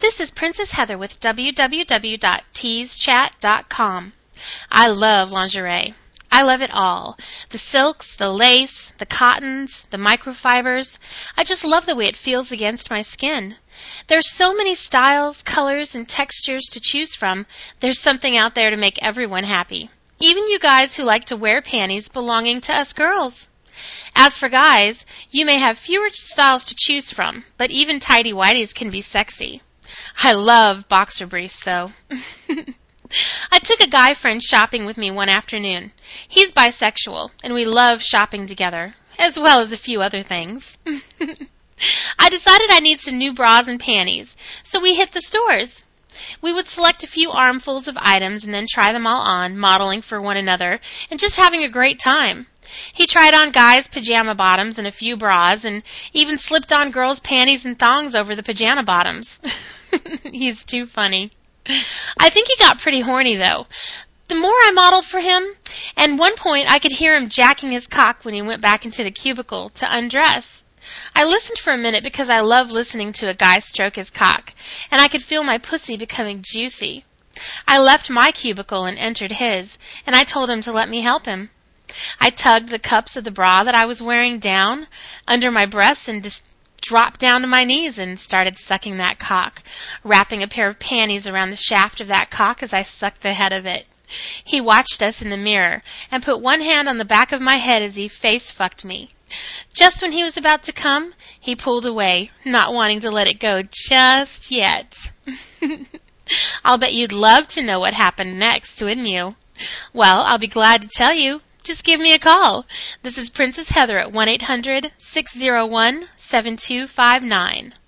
This is Princess Heather with www.teaschat.com. I love lingerie. I love it all. The silks, the lace, the cottons, the microfibers. I just love the way it feels against my skin. There's so many styles, colors, and textures to choose from. There's something out there to make everyone happy. Even you guys who like to wear panties belonging to us girls. As for guys, you may have fewer styles to choose from, but even tighty-whities can be sexy. I love boxer briefs, though. I took a guy friend shopping with me one afternoon. He's bisexual, and we love shopping together, as well as a few other things. I decided I need some new bras and panties, so we hit the stores. We would select a few armfuls of items and then try them all on, modeling for one another, and just having a great time. He tried on guys' pajama bottoms and a few bras, and even slipped on girls' panties and thongs over the pajama bottoms. He's too funny. I think he got pretty horny, though. The more I modeled for him, and one point I could hear him jacking his cock when he went back into the cubicle to undress. I listened for a minute because I love listening to a guy stroke his cock, and I could feel my pussy becoming juicy. I left my cubicle and entered his, and I told him to let me help him. I tugged the cups of the bra that I was wearing down under my breasts and just dropped down to my knees and started sucking that cock, wrapping a pair of panties around the shaft of that cock as I sucked the head of it. He watched us in the mirror and put one hand on the back of my head as he face-fucked me. Just when he was about to come, he pulled away, not wanting to let it go just yet. I'll bet you'd love to know what happened next, wouldn't you? Well, I'll be glad to tell you. Just give me a call. This is Princess Heather at 1-800-601-7259.